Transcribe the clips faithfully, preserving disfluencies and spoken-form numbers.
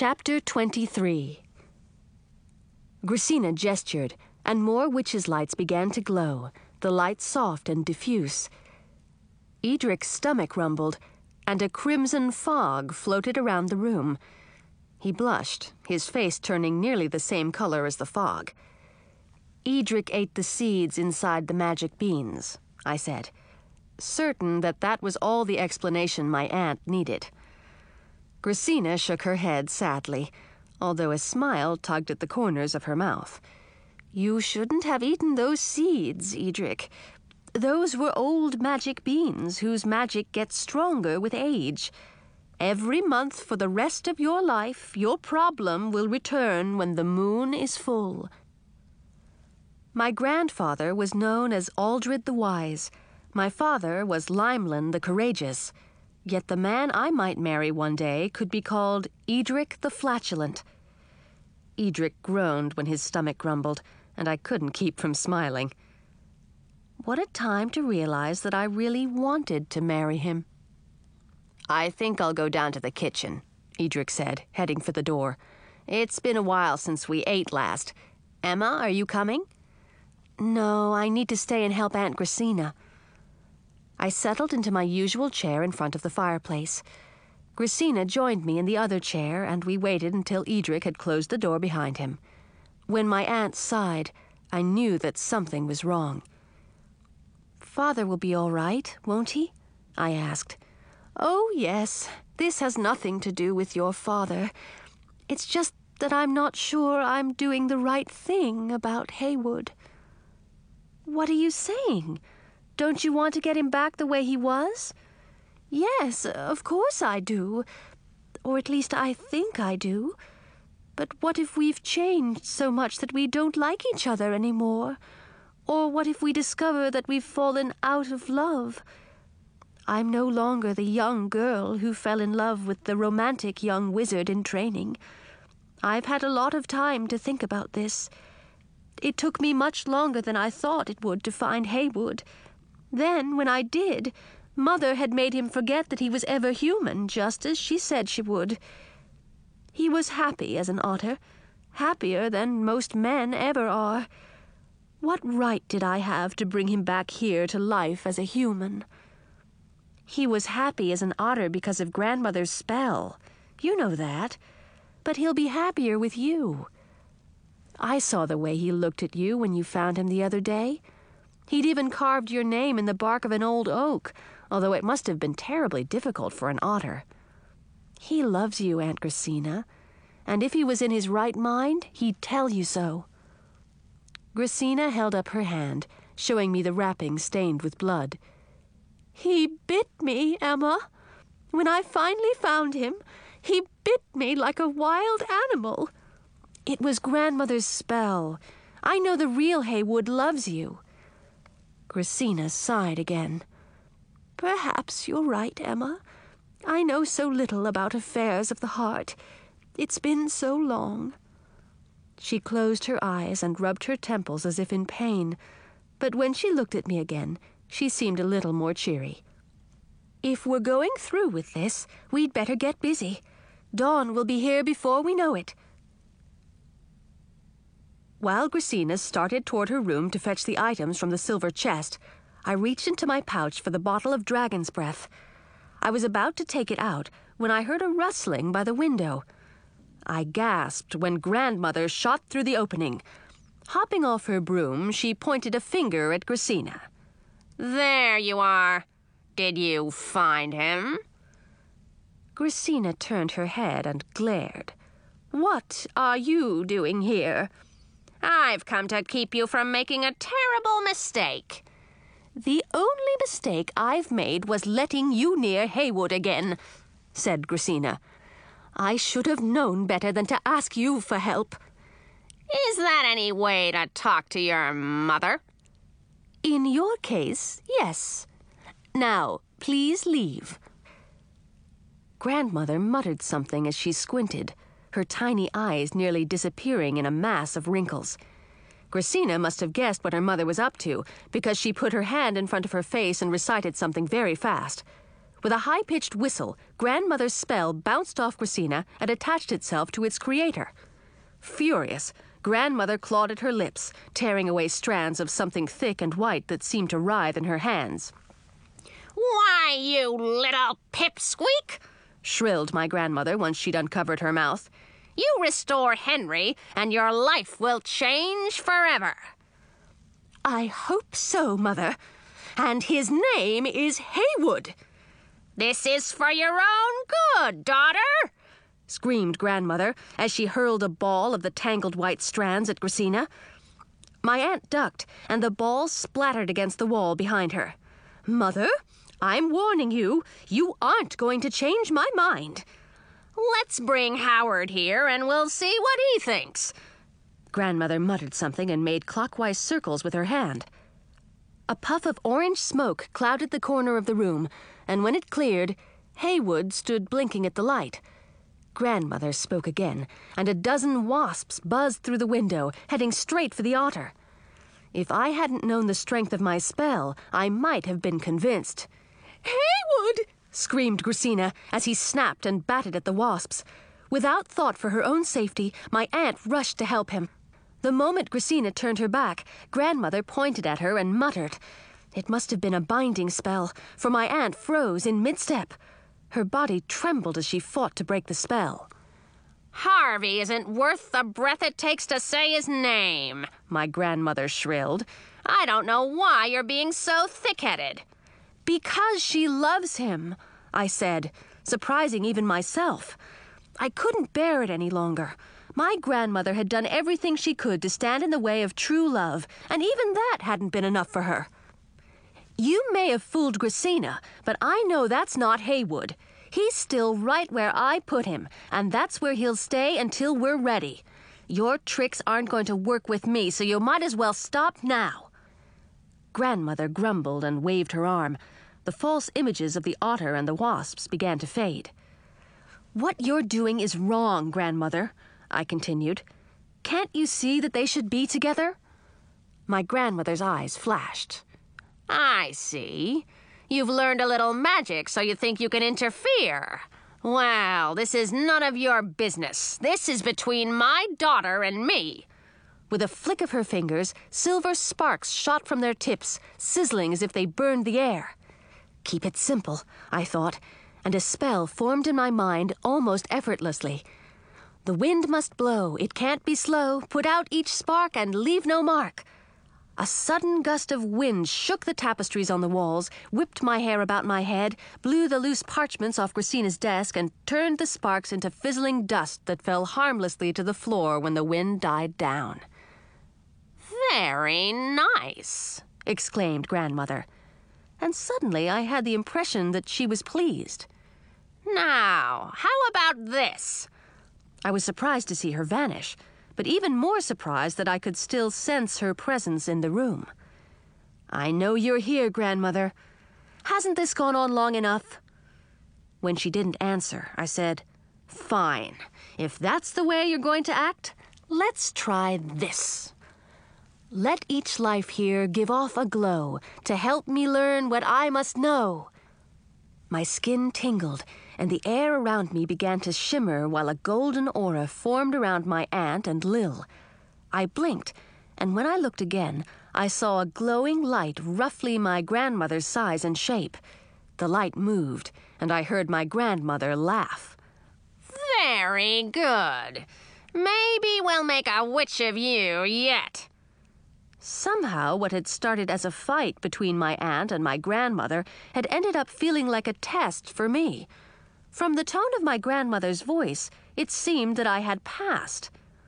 Chapter twenty-three. Grisina gestured, and more witches' lights began to glow, the lights soft and diffuse. Edric's stomach rumbled, and a crimson fog floated around the room. He blushed, his face turning nearly the same color as the fog. Edric ate the seeds inside the magic beans, I said, certain that that was all the explanation my aunt needed. Grisina shook her head sadly, although a smile tugged at the corners of her mouth. You shouldn't have eaten those seeds, Edric. Those were old magic beans whose magic gets stronger with age. Every month for the rest of your life, your problem will return when the moon is full. My grandfather was known as Aldred the Wise. My father was Limelin the Courageous. Yet the man I might marry one day could be called Edric the Flatulent. Edric groaned when his stomach grumbled, and I couldn't keep from smiling. What a time to realize that I really wanted to marry him. I think I'll go down to the kitchen, Edric said, heading for the door. It's been a while since we ate last. Emma, are you coming? No, I need to stay and help Aunt Grisina. I settled into my usual chair in front of the fireplace. Grisina joined me in the other chair, and we waited until Edric had closed the door behind him. When my aunt sighed, I knew that something was wrong. Father will be all right, won't he? I asked. Oh, yes. This has nothing to do with your father. It's just that I'm not sure I'm doing the right thing about Haywood. What are you saying? Don't you want to get him back the way he was? Yes, of course I do. Or at least I think I do. But what if we've changed so much that we don't like each other anymore? Or what if we discover that we've fallen out of love? I'm no longer the young girl who fell in love with the romantic young wizard in training. I've had a lot of time to think about this. It took me much longer than I thought it would to find Haywood. Then, when I did, Mother had made him forget that he was ever human, just as she said she would. He was happy as an otter, happier than most men ever are. What right did I have to bring him back here to life as a human? He was happy as an otter because of Grandmother's spell. You know that. But he'll be happier with you. I saw the way he looked at you when you found him the other day. He'd even carved your name in the bark of an old oak, although it must have been terribly difficult for an otter. He loves you, Aunt Grisina, and if he was in his right mind, he'd tell you so. Grisina held up her hand, showing me the wrapping stained with blood. He bit me, Emma. When I finally found him, he bit me like a wild animal. It was Grandmother's spell. I know the real Haywood loves you. Grisina sighed again. Perhaps you're right, Emma. I know so little about affairs of the heart. It's been so long. She closed her eyes and rubbed her temples as if in pain, but when she looked at me again, she seemed a little more cheery. If we're going through with this, we'd better get busy. Dawn will be here before we know it. While Grisina started toward her room to fetch the items from the silver chest, I reached into my pouch for the bottle of dragon's breath. I was about to take it out when I heard a rustling by the window. I gasped when Grandmother shot through the opening. Hopping off her broom, she pointed a finger at Grisina. There you are. Did you find him? Grisina turned her head and glared. What are you doing here? I've come to keep you from making a terrible mistake. The only mistake I've made was letting you near Haywood again, said Grisina. I should have known better than to ask you for help. Is that any way to talk to your mother? In your case, yes. Now, please leave. Grandmother muttered something as she squinted, her tiny eyes nearly disappearing in a mass of wrinkles. Grisina must have guessed what her mother was up to, because she put her hand in front of her face and recited something very fast. With a high-pitched whistle, Grandmother's spell bounced off Gracina and attached itself to its creator. Furious, Grandmother clawed at her lips, tearing away strands of something thick and white that seemed to writhe in her hands. "Why, you little pipsqueak!" shrilled my grandmother once she'd uncovered her mouth. "You restore Henry, and your life will change forever." "I hope so, Mother. And his name is Haywood." "This is for your own good, daughter," screamed Grandmother as she hurled a ball of the tangled white strands at Gracina. My aunt ducked, and the ball splattered against the wall behind her. "Mother, I'm warning you, you aren't going to change my mind." "Let's bring Howard here, and we'll see what he thinks." Grandmother muttered something and made clockwise circles with her hand. A puff of orange smoke clouded the corner of the room, and when it cleared, Haywood stood blinking at the light. Grandmother spoke again, and a dozen wasps buzzed through the window, heading straight for the otter. If I hadn't known the strength of my spell, I might have been convinced. "Haywood!" screamed Gracina as he snapped and batted at the wasps. Without thought for her own safety, my aunt rushed to help him. The moment Gracina turned her back, Grandmother pointed at her and muttered. It must have been a binding spell, for my aunt froze in mid-step. Her body trembled as she fought to break the spell. "Harvey isn't worth the breath it takes to say his name," my grandmother shrilled. "I don't know why you're being so thick-headed." "Because she loves him," I said, surprising even myself. I couldn't bear it any longer. My grandmother had done everything she could to stand in the way of true love, and even that hadn't been enough for her. "You may have fooled Gracina, but I know that's not Haywood. He's still right where I put him, and that's where he'll stay until we're ready. Your tricks aren't going to work with me, so you might as well stop now." Grandmother grumbled and waved her arm. The false images of the otter and the wasps began to fade. "What you're doing is wrong, Grandmother," I continued. "Can't you see that they should be together?" My grandmother's eyes flashed. "I see. You've learned a little magic, so you think you can interfere. Well, this is none of your business. This is between my daughter and me." With a flick of her fingers, silver sparks shot from their tips, sizzling as if they burned the air. Keep it simple, I thought, and a spell formed in my mind almost effortlessly. The wind must blow, it can't be slow, put out each spark and leave no mark. A sudden gust of wind shook the tapestries on the walls, whipped my hair about my head, blew the loose parchments off Gracina's desk, and turned the sparks into fizzling dust that fell harmlessly to the floor when the wind died down. "Very nice," exclaimed Grandmother. And suddenly I had the impression that she was pleased. "Now, how about this?" I was surprised to see her vanish, but even more surprised that I could still sense her presence in the room. "I know you're here, Grandmother. Hasn't this gone on long enough?" When she didn't answer, I said, "Fine. If that's the way you're going to act, let's try this. Let each life here give off a glow to help me learn what I must know." My skin tingled, and the air around me began to shimmer while a golden aura formed around my aunt and Lil. I blinked, and when I looked again, I saw a glowing light roughly my grandmother's size and shape. The light moved, and I heard my grandmother laugh. "Very good. Maybe we'll make a witch of you yet." Somehow, what had started as a fight between my aunt and my grandmother had ended up feeling like a test for me. From the tone of my grandmother's voice, it seemed that I had passed.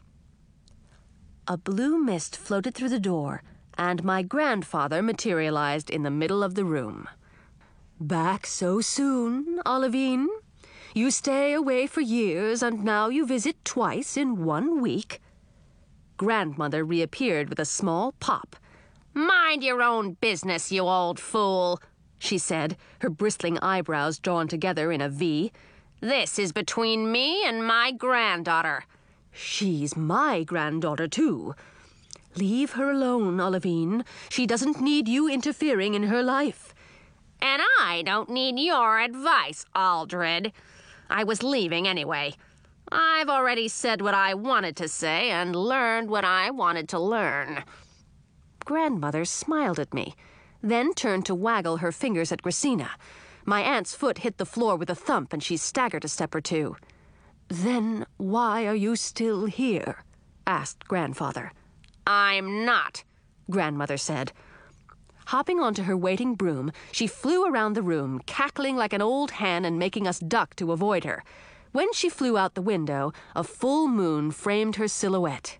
A blue mist floated through the door, and my grandfather materialized in the middle of the room. "Back so soon, Olivine? You stay away for years, and now you visit twice in one week?" Grandmother reappeared with a small pop. "Mind your own business, you old fool," she said, her bristling eyebrows drawn together in a V. "This is between me and my granddaughter." "She's my granddaughter, too. Leave her alone, Olivine. She doesn't need you interfering in her life." And I don't need your advice, Aldred. I was leaving anyway. I've already said what I wanted to say and learned what I wanted to learn. Grandmother smiled at me, then turned to waggle her fingers at Gracina. My aunt's foot hit the floor with a thump and she staggered a step or two. "Then why are you still here?" asked Grandfather. I'm not, Grandmother said. Hopping onto her waiting broom, she flew around the room, cackling like an old hen and making us duck to avoid her. When she flew out the window, a full moon framed her silhouette.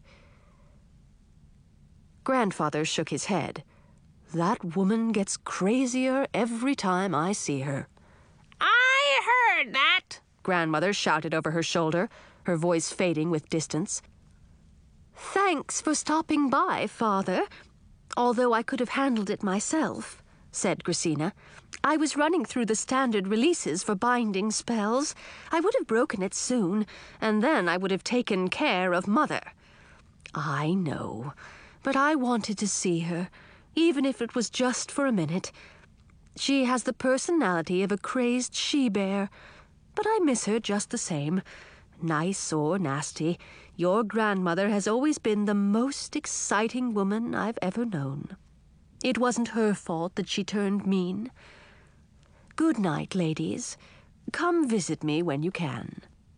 Grandfather shook his head. "That woman gets crazier every time I see her." I heard that, Grandmother shouted over her shoulder, her voice fading with distance. "Thanks for stopping by, Father, although I could have handled it myself," said Gracina. "I was running through the standard releases for binding spells. I would have broken it soon, and then I would have taken care of Mother." "I know, but I wanted to see her, even if it was just for a minute. She has the personality of a crazed she-bear, but I miss her just the same. Nice or nasty, your grandmother has always been the most exciting woman I've ever known. It wasn't her fault that she turned mean. Good night, ladies. Come visit me when you can."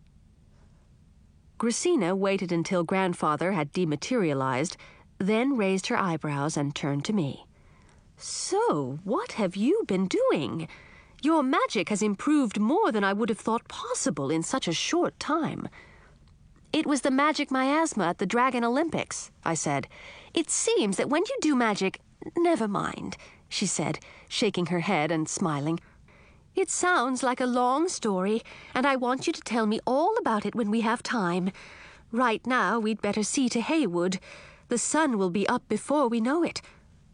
Gracina waited until Grandfather had dematerialized, then raised her eyebrows and turned to me. "So, what have you been doing? Your magic has improved more than I would have thought possible in such a short time." "It was the magic miasma at the Dragon Olympics," I said. "It seems that when you do magic—" "Never mind," she said, shaking her head and smiling. "It sounds like a long story, and I want you to tell me all about it when we have time. Right now, we'd better see to Haywood. The sun will be up before we know it."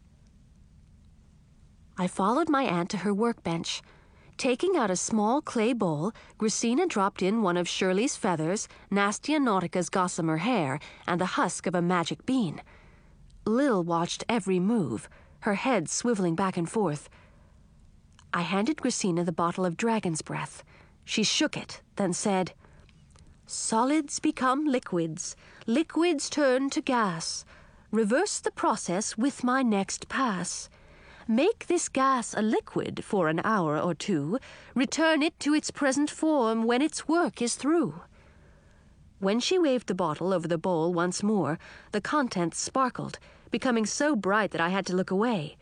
I followed my aunt to her workbench. Taking out a small clay bowl, Gracina dropped in one of Shirley's feathers, Nastia Nautica's gossamer hair, and the husk of a magic bean. Lil watched every move, her head swiveling back and forth. I handed Gracina the bottle of dragon's breath. She shook it, then said, "Solids become liquids. Liquids turn to gas. Reverse the process with my next pass. Make this gas a liquid for an hour or two. Return it to its present form when its work is through." When she waved the bottle over the bowl once more, the contents sparkled, becoming so bright that I had to look away.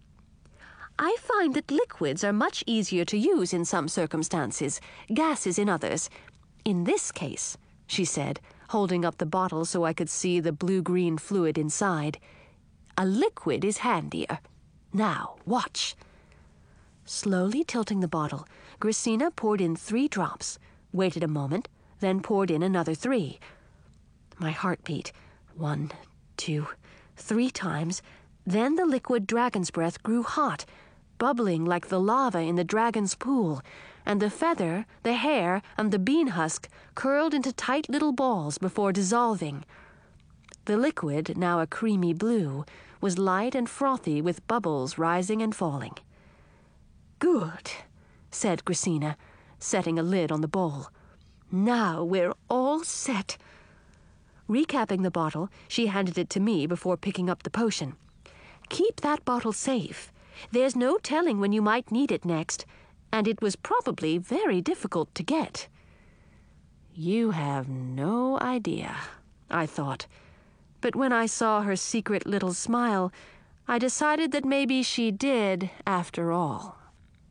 "I find that liquids are much easier to use in some circumstances, gases in others. In this case," she said, holding up the bottle so I could see the blue-green fluid inside, "a liquid is handier. Now, watch." Slowly tilting the bottle, Gracina poured in three drops, waited a moment, then poured in another three. My heart beat, one, two, three times. Then the liquid dragon's breath grew hot, bubbling like the lava in the dragon's pool, and the feather, the hair, and the bean husk curled into tight little balls before dissolving. The liquid, now a creamy blue, was light and frothy with bubbles rising and falling. "Good," said Gracina, setting a lid on the bowl. "Now we're all set." Recapping the bottle, she handed it to me before picking up the potion. "Keep that bottle safe. There's no telling when you might need it next, and it was probably very difficult to get." You have no idea, I thought. But when I saw her secret little smile, I decided that maybe she did after all.